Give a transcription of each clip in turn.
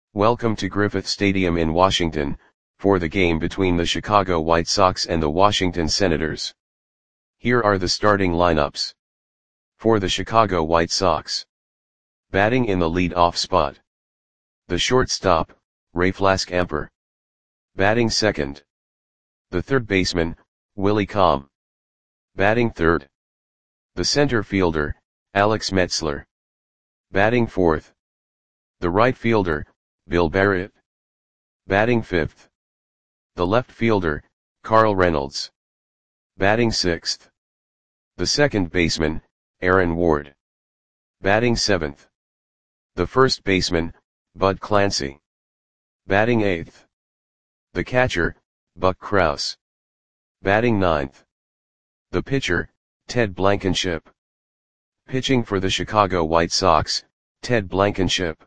Welcome to Griffith Stadium in Washington, for the game between the Chicago White Sox and the Washington Senators. Here are the starting lineups. For the Chicago White Sox. Batting in the lead-off spot. The shortstop, Ray Flaskamper. Batting second. The third baseman, Willie Comm. Batting third. The center fielder, Alex Metzler. Batting fourth. The right fielder, Bill Barrett. Batting fifth. The left fielder, Carl Reynolds. Batting sixth. The second baseman, Aaron Ward. Batting seventh. The first baseman, Bud Clancy. Batting eighth. The catcher, Buck Krause. Batting ninth. The pitcher, Ted Blankenship. Pitching for the Chicago White Sox, Ted Blankenship.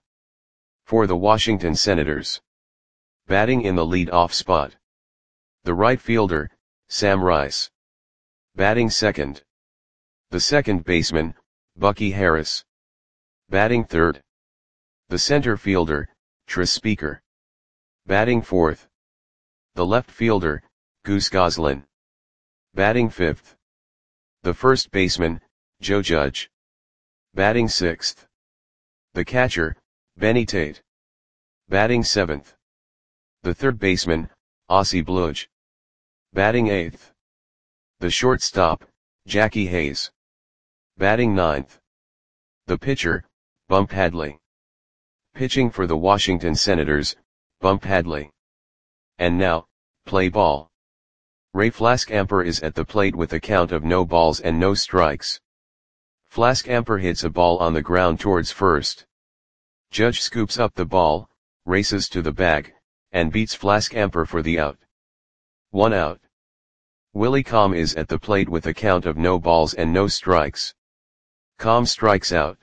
For the Washington Senators. Batting in the lead-off spot. The right fielder, Sam Rice. Batting second. The second baseman, Bucky Harris. Batting third. The center fielder, Tris Speaker. Batting fourth. The left fielder, Goose Goslin. Batting fifth. The first baseman, Joe Judge. Batting sixth. The catcher, Benny Tate. Batting seventh. The third baseman, Ossie Bludge. Batting eighth. The shortstop, Jackie Hayes. Batting ninth. The pitcher, Bump Hadley. Pitching for the Washington Senators, Bump Hadley. And now, play ball. Ray Flaskamper is at the plate with a count of no balls and no strikes. Flaskamper hits a ball on the ground towards first. Judge scoops up the ball, races to the bag, and beats Flaskamper for the out. 1 out. Willie Comm is at the plate with a count of no balls and no strikes. Comm strikes out.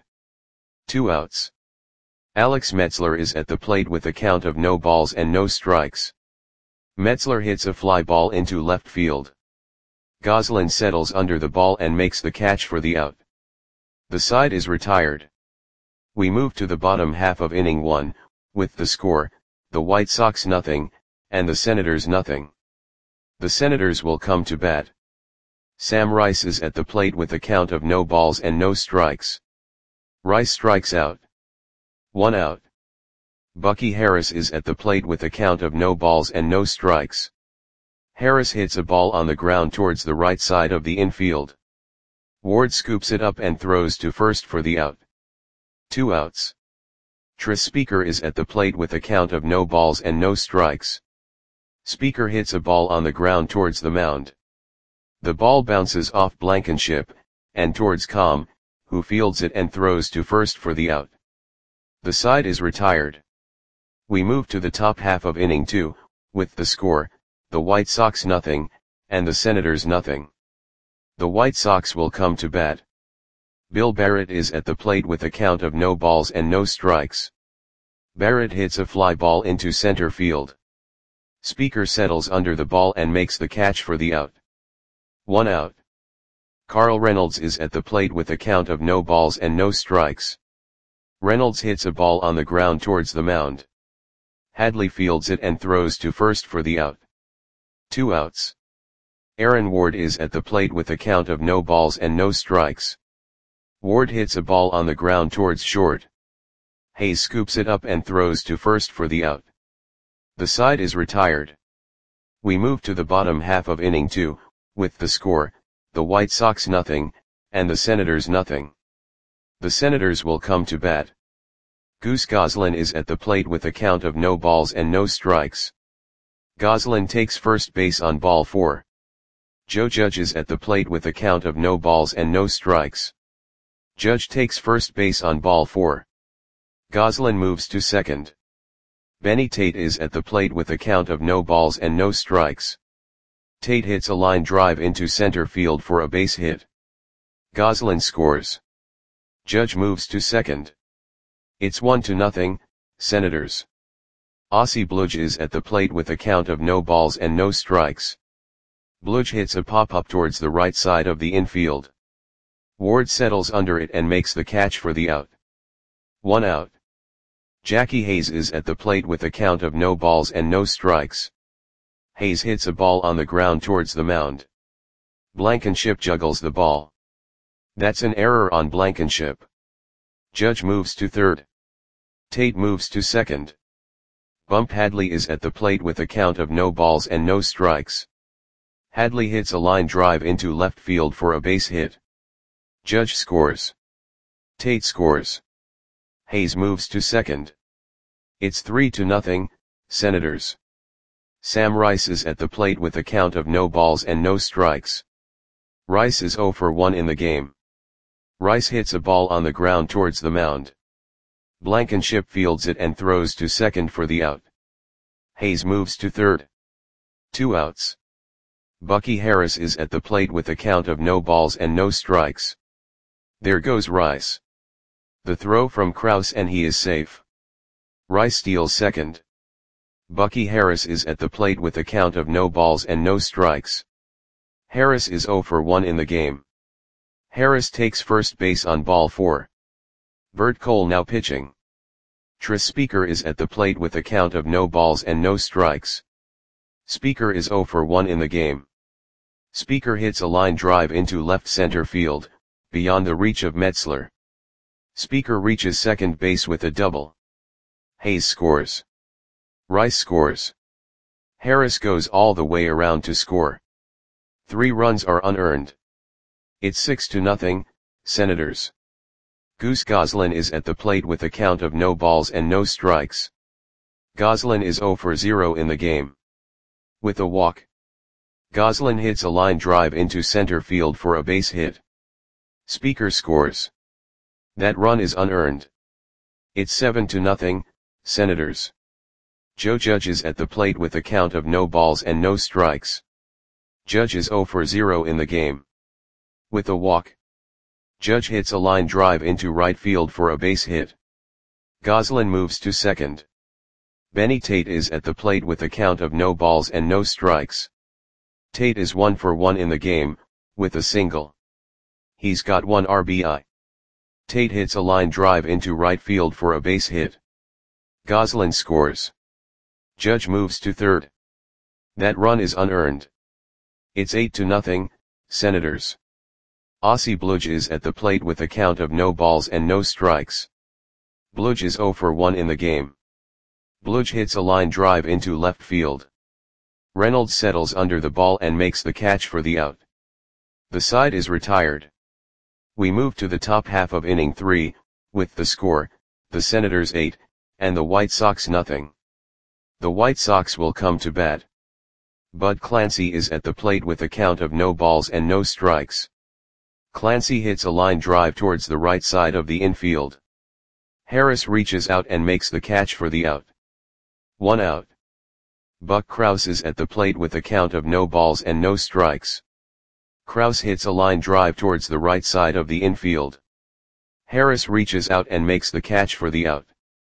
2 outs. Alex Metzler is at the plate with a count of no balls and no strikes. Metzler hits a fly ball into left field. Goslin settles under the ball and makes the catch for the out. The side is retired. We move to the bottom half of inning 1, with the score, the White Sox 0, and the Senators 0. The Senators will come to bat. Sam Rice is at the plate with a count of no balls and no strikes. Rice strikes out. 1 out. Bucky Harris is at the plate with a count of no balls and no strikes. Harris hits a ball on the ground towards the right side of the infield. Ward scoops it up and throws to first for the out. 2 outs. Tris Speaker is at the plate with a count of no balls and no strikes. Speaker hits a ball on the ground towards the mound. The ball bounces off Blankenship, and towards Comm, who fields it and throws to first for the out. The side is retired. We move to the top half of inning 2, with the score, the White Sox 0, and the Senators 0. The White Sox will come to bat. Bill Barrett is at the plate with a count of no balls and no strikes. Barrett hits a fly ball into center field. Speaker settles under the ball and makes the catch for the out. 1 out. Carl Reynolds is at the plate with a count of no balls and no strikes. Reynolds hits a ball on the ground towards the mound. Hadley fields it and throws to first for the out. 2 outs. Aaron Ward is at the plate with a count of no balls and no strikes. Ward hits a ball on the ground towards short. Hayes scoops it up and throws to first for the out. The side is retired. We move to the bottom half of inning 2, with the score, the White Sox 0, and the Senators 0. The Senators will come to bat. Goose Goslin is at the plate with a count of no balls and no strikes. Goslin takes first base on ball 4. Joe Judge is at the plate with a count of no balls and no strikes. Judge takes first base on ball 4. Goslin moves to second. Benny Tate is at the plate with a count of no balls and no strikes. Tate hits a line drive into center field for a base hit. Goslin scores. Judge moves to second. It's 1-0, Senators. Ossie Bludge is at the plate with a count of no balls and no strikes. Bludge hits a pop-up towards the right side of the infield. Ward settles under it and makes the catch for the out. 1 out. Jackie Hayes is at the plate with a count of no balls and no strikes. Hayes hits a ball on the ground towards the mound. Blankenship juggles the ball. That's an error on Blankenship. Judge moves to third. Tate moves to second. Bump Hadley is at the plate with a count of no balls and no strikes. Hadley hits a line drive into left field for a base hit. Judge scores. Tate scores. Hayes moves to second. It's 3-0, Senators. Sam Rice is at the plate with a count of no balls and no strikes. Rice is 0 for 1 in the game. Rice hits a ball on the ground towards the mound. Blankenship fields it and throws to second for the out. Hayes moves to third. 2 outs. Bucky Harris is at the plate with a count of no balls and no strikes. There goes Rice. The throw from Krause and he is safe. Rice steals second. Bucky Harris is at the plate with a count of no balls and no strikes. Harris is 0 for 1 in the game. Harris takes first base on ball 4. Bert Cole now pitching. Tris Speaker is at the plate with a count of no balls and no strikes. Speaker is 0 for 1 in the game. Speaker hits a line drive into left center field, beyond the reach of Metzler. Speaker reaches second base with a double. Hayes scores. Rice scores. Harris goes all the way around to score. 3 runs are unearned. It's 6-0, Senators. Goose Goslin is at the plate with a count of no balls and no strikes. Goslin is 0 for 0 in the game. With a walk. Goslin hits a line drive into center field for a base hit. Speaker scores. That run is unearned. It's 7-0, Senators. Joe Judge is at the plate with a count of no balls and no strikes. Judge is 0 for 0 in the game. With a walk. Judge hits a line drive into right field for a base hit. Goslin moves to second. Benny Tate is at the plate with a count of no balls and no strikes. Tate is 1 for 1 in the game, with a single. He's got 1 RBI. Tate hits a line drive into right field for a base hit. Goslin scores. Judge moves to third. That run is unearned. It's 8-0, Senators. Ossie Bludge is at the plate with a count of no balls and no strikes. Bludge is 0 for 1 in the game. Bludge hits a line drive into left field. Reynolds settles under the ball and makes the catch for the out. The side is retired. We move to the top half of inning 3, with the score, the Senators 8, and the White Sox nothing. The White Sox will come to bat. Bud Clancy is at the plate with a count of no balls and no strikes. Clancy hits a line drive towards the right side of the infield. Harris reaches out and makes the catch for the out. 1 out. Buck Krause is at the plate with a count of no balls and no strikes. Krause hits a line drive towards the right side of the infield. Harris reaches out and makes the catch for the out.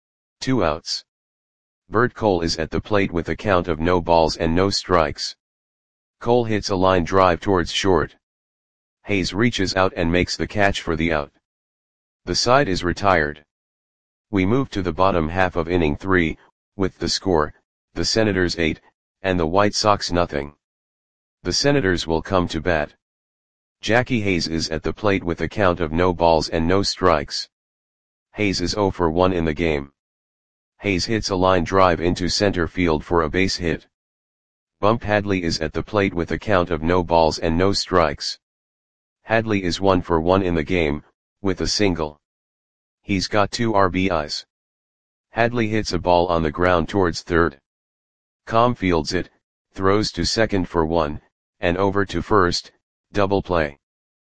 2 outs. Bert Cole is at the plate with a count of no balls and no strikes. Cole hits a line drive towards short. Hayes reaches out and makes the catch for the out. The side is retired. We move to the bottom half of inning 3, with the score, the Senators 8, and the White Sox nothing. The Senators will come to bat. Jackie Hayes is at the plate with a count of no balls and no strikes. Hayes is 0 for 1 in the game. Hayes hits a line drive into center field for a base hit. Bump Hadley is at the plate with a count of no balls and no strikes. Hadley is 1 for 1 in the game, with a single. He's got 2 RBIs. Hadley hits a ball on the ground towards third. Comm fields it, throws to second for 1, and over to first, double play.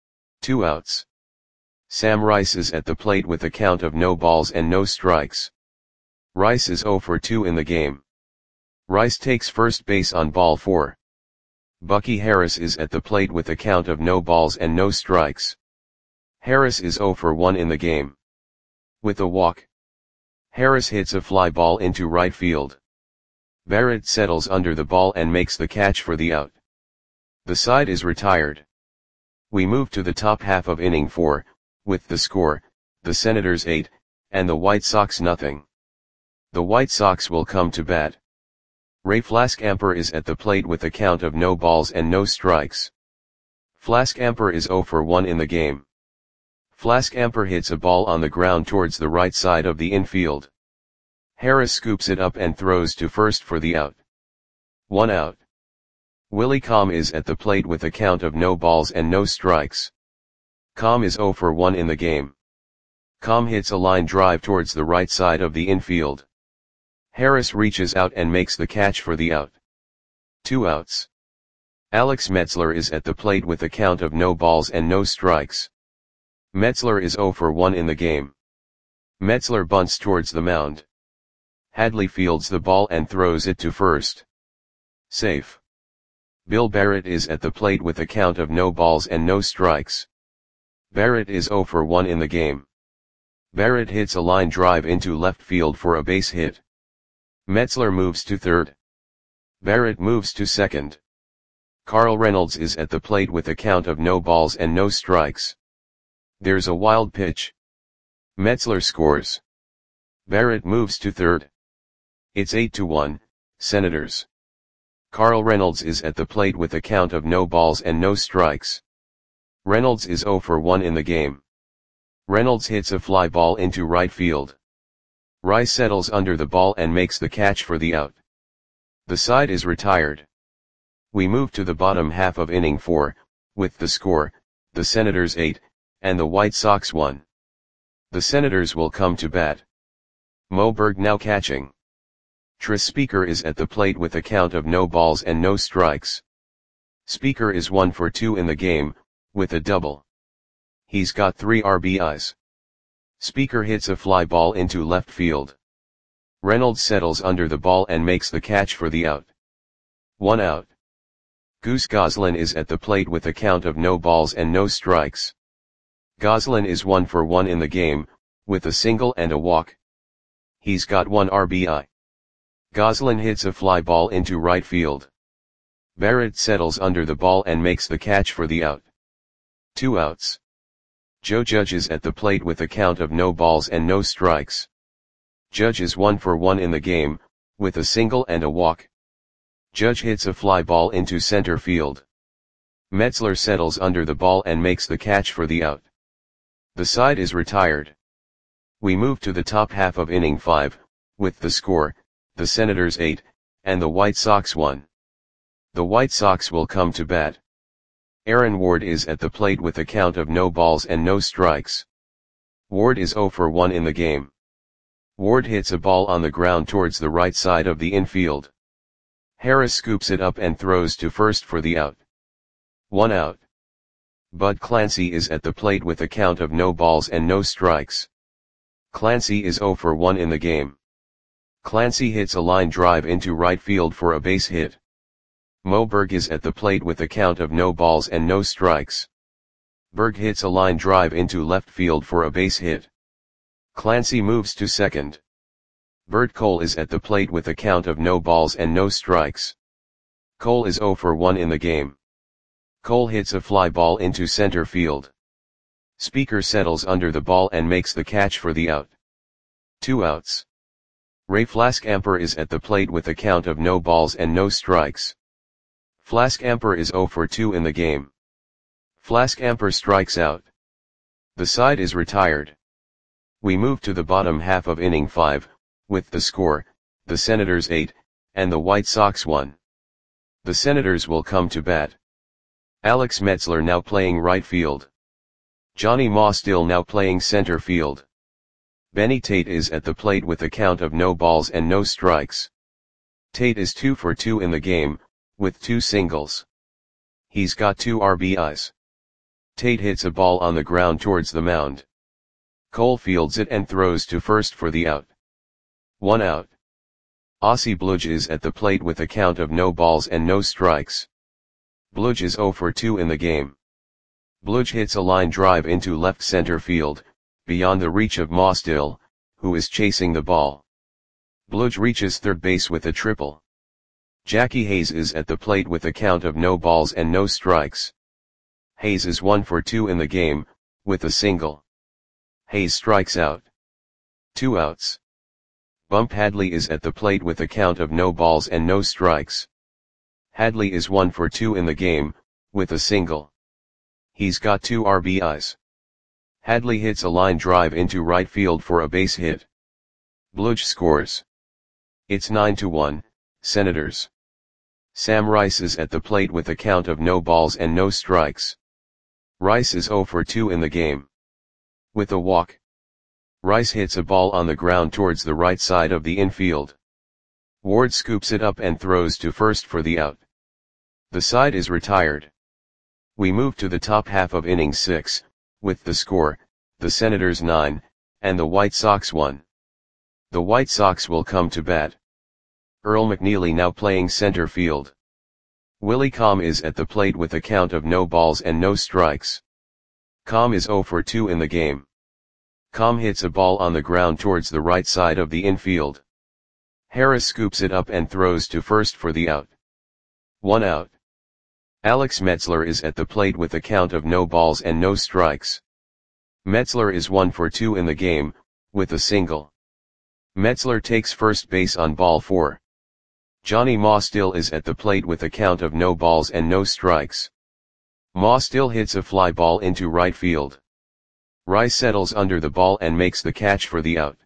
2 outs. Sam Rice is at the plate with a count of no balls and no strikes. Rice is 0 for 2 in the game. Rice takes first base on ball 4. Bucky Harris is at the plate with a count of no balls and no strikes. Harris is 0 for 1 in the game. With a walk. Harris hits a fly ball into right field. Barrett settles under the ball and makes the catch for the out. The side is retired. We move to the top half of inning 4, with the score, the Senators 8, and the White Sox nothing. The White Sox will come to bat. Ray Flaskamper is at the plate with a count of no balls and no strikes. Flaskamper is 0 for 1 in the game. Flaskamper hits a ball on the ground towards the right side of the infield. Harris scoops it up and throws to first for the out. 1 out. Willie Comm is at the plate with a count of no balls and no strikes. Comm is 0 for 1 in the game. Comm hits a line drive towards the right side of the infield. Harris reaches out and makes the catch for the out. 2 outs. Alex Metzler is at the plate with a count of no balls and no strikes. Metzler is 0 for 1 in the game. Metzler bunts towards the mound. Hadley fields the ball and throws it to first. Safe. Bill Barrett is at the plate with a count of no balls and no strikes. Barrett is 0 for 1 in the game. Barrett hits a line drive into left field for a base hit. Metzler moves to third. Barrett moves to second. Carl Reynolds is at the plate with a count of no balls and no strikes. There's a wild pitch. Metzler scores. Barrett moves to third. It's 8-1, Senators. Carl Reynolds is at the plate with a count of no balls and no strikes. Reynolds is 0 for 1 in the game. Reynolds hits a fly ball into right field. Rice settles under the ball and makes the catch for the out. The side is retired. We move to the bottom half of inning 4, with the score, the Senators 8, and the White Sox 1. The Senators will come to bat. Moberg now catching. Tris Speaker is at the plate with a count of no balls and no strikes. Speaker is 1 for 2 in the game, with a double. He's got 3 RBIs. Speaker hits a fly ball into left field. Reynolds settles under the ball and makes the catch for the out. 1 out. Goose Goslin is at the plate with a count of no balls and no strikes. Goslin is 1 for 1 in the game, with a single and a walk. He's got 1 RBI. Goslin hits a fly ball into right field. Barrett settles under the ball and makes the catch for the out. 2 outs. Joe Judge is at the plate with a count of no balls and no strikes. Judge is 1 for 1 in the game, with a single and a walk. Judge hits a fly ball into center field. Metzler settles under the ball and makes the catch for the out. The side is retired. We move to the top half of inning 5, with the score, the Senators 8, and the White Sox 1. The White Sox will come to bat. Aaron Ward is at the plate with a count of no balls and no strikes. Ward is 0 for 1 in the game. Ward hits a ball on the ground towards the right side of the infield. Harris scoops it up and throws to first for the out. 1 out. Bud Clancy is at the plate with a count of no balls and no strikes. Clancy is 0 for 1 in the game. Clancy hits a line drive into right field for a base hit. Moberg is at the plate with a count of no balls and no strikes. Berg hits a line drive into left field for a base hit. Clancy moves to second. Bert Cole is at the plate with a count of no balls and no strikes. Cole is 0 for 1 in the game. Cole hits a fly ball into center field. Speaker settles under the ball and makes the catch for the out. 2 outs. Ray Flaskamper is at the plate with a count of no balls and no strikes. Flaskamper is 0 for 2 in the game. Flaskamper strikes out. The side is retired. We move to the bottom half of inning 5, with the score, the Senators 8, and the White Sox 1. The Senators will come to bat. Alex Metzler now playing right field. Johnny Mostill now playing center field. Benny Tate is at the plate with a count of no balls and no strikes. Tate is 2 for 2 in the game, with 2 singles. He's got 2 RBIs. Tate hits a ball on the ground towards the mound. Cole fields it and throws to first for the out. 1 out. Ossie Bludge is at the plate with a count of no balls and no strikes. Bludge is 0 for 2 in the game. Bludge hits a line drive into left center field, beyond the reach of Mostill, who is chasing the ball. Bludge reaches third base with a triple. Jackie Hayes is at the plate with a count of no balls and no strikes. Hayes is 1 for 2 in the game, with a single. Hayes strikes out. 2 outs. Bump Hadley is at the plate with a count of no balls and no strikes. Hadley is 1 for 2 in the game, with a single. He's got 2 RBIs. Hadley hits a line drive into right field for a base hit. Bludge scores. It's 9-1, Senators. Sam Rice is at the plate with a count of no balls and no strikes. Rice is 0 for 2 in the game. With a walk. Rice hits a ball on the ground towards the right side of the infield. Ward scoops it up and throws to first for the out. The side is retired. We move to the top half of inning 6, with the score, the Senators 9, and the White Sox 1. The White Sox will come to bat. Earl McNeely now playing center field. Willie Comm is at the plate with a count of no balls and no strikes. Comm is 0 for 2 in the game. Comm hits a ball on the ground towards the right side of the infield. Harris scoops it up and throws to first for the out. 1 out. Alex Metzler is at the plate with a count of no balls and no strikes. Metzler is 1 for 2 in the game, with a single. Metzler takes first base on ball 4. Johnny Mostill is at the plate with a count of no balls and no strikes. Mostill hits a fly ball into right field. Rice settles under the ball and makes the catch for the out.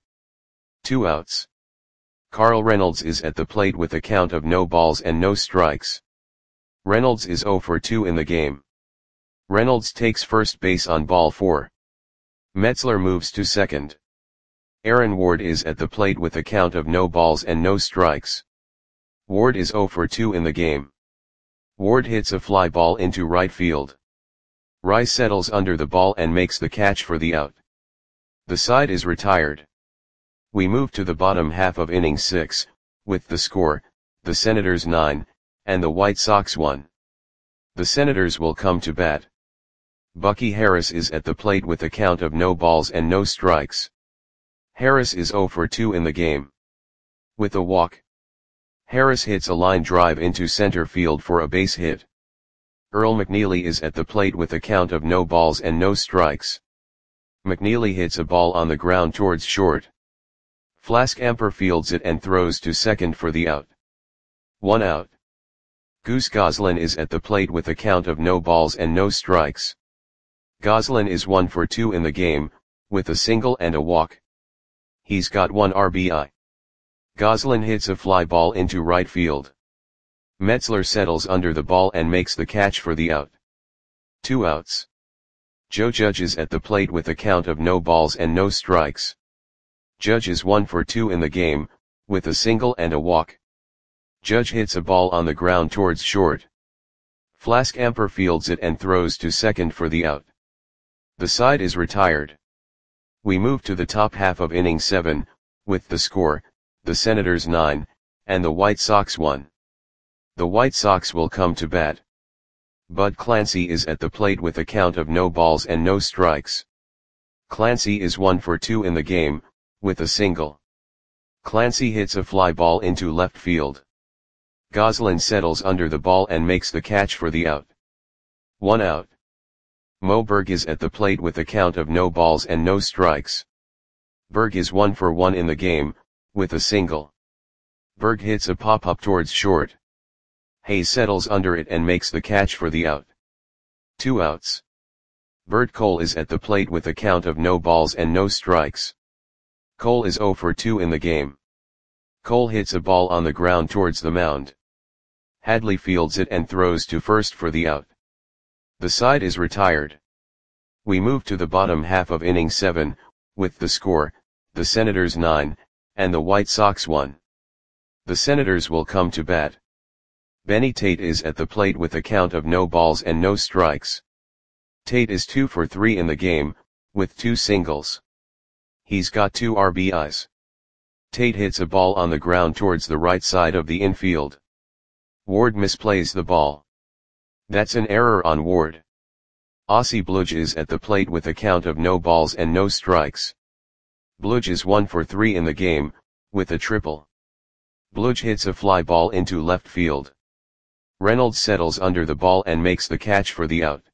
2 outs. Carl Reynolds is at the plate with a count of no balls and no strikes. Reynolds is 0 for 2 in the game. Reynolds takes first base on ball 4. Metzler moves to second. Aaron Ward is at the plate with a count of no balls and no strikes. Ward is 0 for 2 in the game. Ward hits a fly ball into right field. Rice settles under the ball and makes the catch for the out. The side is retired. We move to the bottom half of inning 6, with the score, the Senators 9, and the White Sox 1. The Senators will come to bat. Bucky Harris is at the plate with a count of no balls and no strikes. Harris is 0 for 2 in the game. With a walk. Harris hits a line drive into center field for a base hit. Earl McNeely is at the plate with a count of no balls and no strikes. McNeely hits a ball on the ground towards short. Flask Amper fields it and throws to second for the out. 1 out. Goose Goslin is at the plate with a count of no balls and no strikes. Goslin is 1 for 2 in the game, with a single and a walk. He's got 1 RBI. Goslin hits a fly ball into right field. Metzler settles under the ball and makes the catch for the out. 2 outs. Joe Judge is at the plate with a count of no balls and no strikes. Judge is 1 for 2 in the game, with a single and a walk. Judge hits a ball on the ground towards short. Flask Amper fields it and throws to second for the out. The side is retired. We move to the top half of inning 7, with the score, the Senators 9, and the White Sox 1. The White Sox will come to bat. Bud Clancy is at the plate with a count of no balls and no strikes. Clancy is 1 for 2 in the game, with a single. Clancy hits a fly ball into left field. Goslin settles under the ball and makes the catch for the out. 1 out. Mo Berg is at the plate with a count of no balls and no strikes. Berg is 1 for 1 in the game, with a single. Berg hits a pop-up towards short. Hayes settles under it and makes the catch for the out. 2 outs. Bert Cole is at the plate with a count of no balls and no strikes. Cole is 0 for 2 in the game. Cole hits a ball on the ground towards the mound. Hadley fields it and throws to first for the out. The side is retired. We move to the bottom half of inning 7, with the score, the Senators 9, and the White Sox 1. The Senators will come to bat. Benny Tate is at the plate with a count of no balls and no strikes. Tate is 2 for 3 in the game, with 2 singles. He's got 2 RBIs. Tate hits a ball on the ground towards the right side of the infield. Ward misplays the ball. That's an error on Ward. Ossie Bludge is at the plate with a count of no balls and no strikes. Bludge is 1 for 3 in the game, with a triple. Bludge hits a fly ball into left field. Reynolds settles under the ball and makes the catch for the out.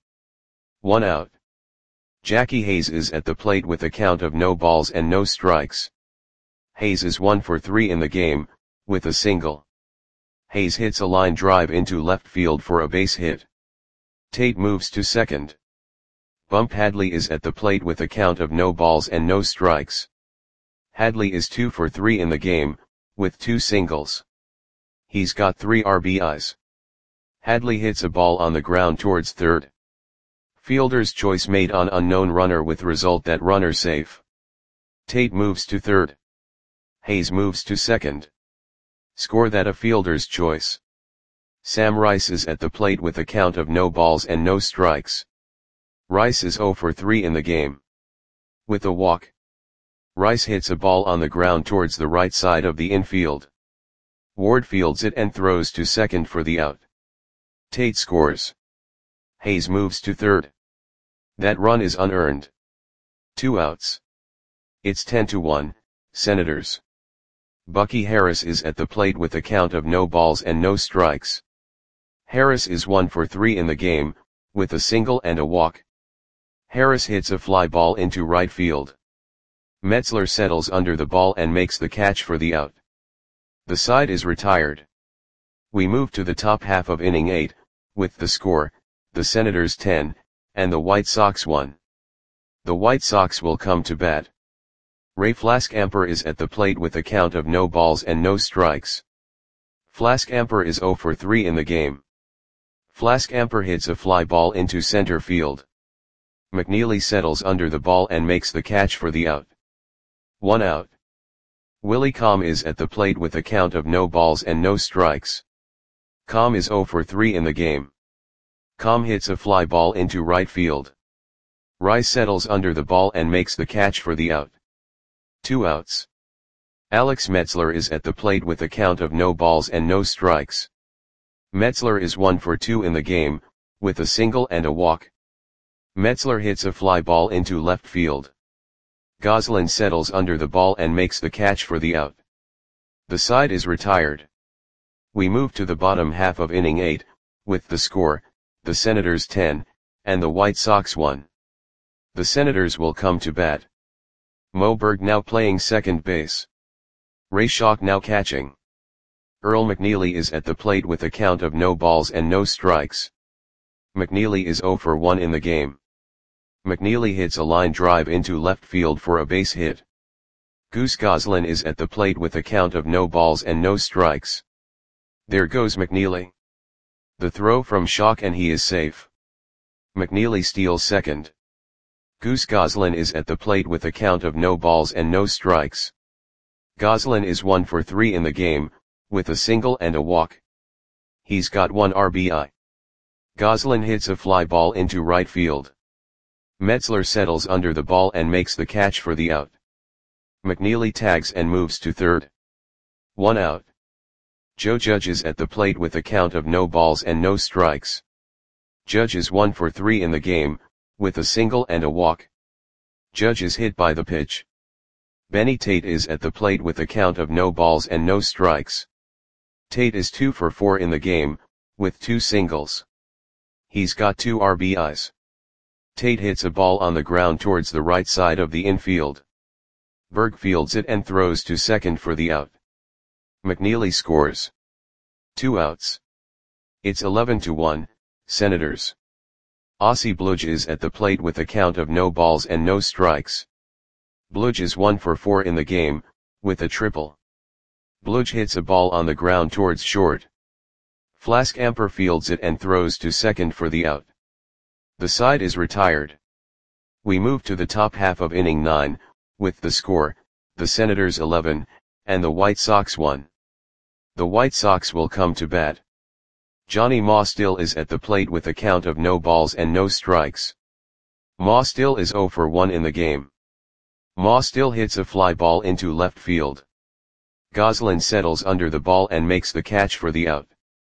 1 out. Jackie Hayes is at the plate with a count of no balls and no strikes. Hayes is 1 for 3 in the game, with a single. Hayes hits a line drive into left field for a base hit. Tate moves to second. Bump Hadley is at the plate with a count of no balls and no strikes. Hadley is 2 for 3 in the game, with 2 singles. He's got 3 RBIs. Hadley hits a ball on the ground towards third. Fielder's choice made on unknown runner with result that runner safe. Tate moves to third. Hayes moves to second. Score that a fielder's choice. Sam Rice is at the plate with a count of no balls and no strikes. Rice is 0 for 3 in the game. With a walk. Rice hits a ball on the ground towards the right side of the infield. Ward fields it and throws to second for the out. Tate scores. Hayes moves to third. That run is unearned. 2 outs. It's 10-1, Senators. Bucky Harris is at the plate with a count of no balls and no strikes. Harris is 1 for 3 in the game, with a single and a walk. Harris hits a fly ball into right field. Metzler settles under the ball and makes the catch for the out. The side is retired. We move to the top half of inning 8, with the score, the Senators 10, and the White Sox 1. The White Sox will come to bat. Ray Flaskamper is at the plate with a count of no balls and no strikes. Flaskamper is 0 for 3 in the game. Flaskamper hits a fly ball into center field. McNeely settles under the ball and makes the catch for the out. 1 out. Willie Comm is at the plate with a count of no balls and no strikes. Comm is 0 for 3 in the game. Comm hits a fly ball into right field. Rice settles under the ball and makes the catch for the out. 2 outs. Alex Metzler is at the plate with a count of no balls and no strikes. Metzler is 1 for 2 in the game, with a single and a walk. Metzler hits a fly ball into left field. Goslin settles under the ball and makes the catch for the out. The side is retired. We move to the bottom half of inning 8, with the score, the Senators 10, and the White Sox 1. The Senators will come to bat. Moberg now playing second base. Ray Schock now catching. Earl McNeely is at the plate with a count of no balls and no strikes. McNeely is 0 for 1 in the game. McNeely hits a line drive into left field for a base hit. Goose Goslin is at the plate with a count of no balls and no strikes. There goes McNeely. The throw from Schock and he is safe. McNeely steals second. Goose Goslin is at the plate with a count of no balls and no strikes. Goslin is 1 for 3 in the game, with a single and a walk. He's got 1 RBI. Goslin hits a fly ball into right field. Metzler settles under the ball and makes the catch for the out. McNeely tags and moves to third. 1 out. Joe Judge is at the plate with a count of no balls and no strikes. Judge is 1 for 3 in the game, with a single and a walk. Judge is hit by the pitch. Benny Tate is at the plate with a count of no balls and no strikes. Tate is 2 for 4 in the game, with 2 singles. He's got 2 RBIs. Tate hits a ball on the ground towards the right side of the infield. Berg fields it and throws to second for the out. McNeely scores. 2 outs. It's 11-1, Senators. Ossie Bludge is at the plate with a count of no balls and no strikes. Bludge is 1 for 4 in the game, with a triple. Bludge hits a ball on the ground towards short. Flaskamper fields it and throws to second for the out. The side is retired. We move to the top half of inning 9, with the score, the Senators 11, and the White Sox 1. The White Sox will come to bat. Johnny Ma still is at the plate with a count of no balls and no strikes. Ma still is 0 for 1 in the game. Ma still hits a fly ball into left field. Goslin settles under the ball and makes the catch for the out.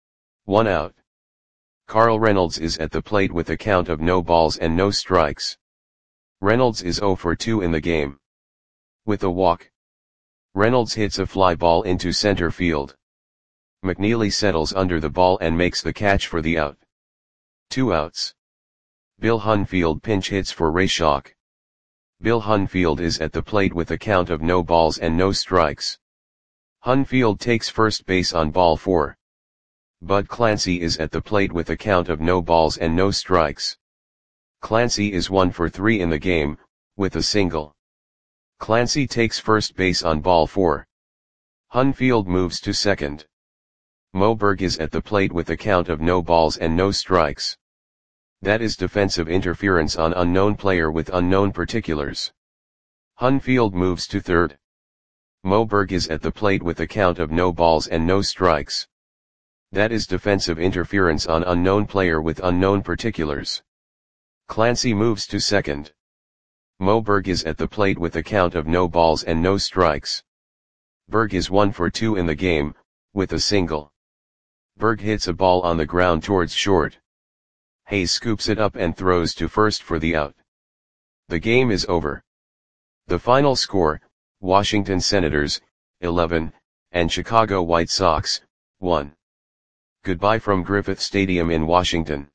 1 out. Carl Reynolds is at the plate with a count of no balls and no strikes. Reynolds is 0 for 2 in the game. With a walk. Reynolds hits a fly ball into center field. McNeely settles under the ball and makes the catch for the out. 2 outs. Bill Hunfield pinch hits for Ray Schock. Bill Hunfield is at the plate with a count of no balls and no strikes. Hunfield takes first base on ball 4. Bud Clancy is at the plate with a count of no balls and no strikes. Clancy is 1 for 3 in the game, with a single. Clancy takes first base on ball 4. Hunfield moves to second. Moberg is at the plate with a count of no balls and no strikes. That is defensive interference on unknown player with unknown particulars. Hunfield moves to third. Moberg is at the plate with a count of no balls and no strikes. That is defensive interference on unknown player with unknown particulars. Clancy moves to second. Moberg is at the plate with a count of no balls and no strikes. Berg is 1 for 2 in the game, with a single. Berg hits a ball on the ground towards short. Hayes scoops it up and throws to first for the out. The game is over. The final score, Washington Senators, 11, and Chicago White Sox, 1. Goodbye from Griffith Stadium in Washington.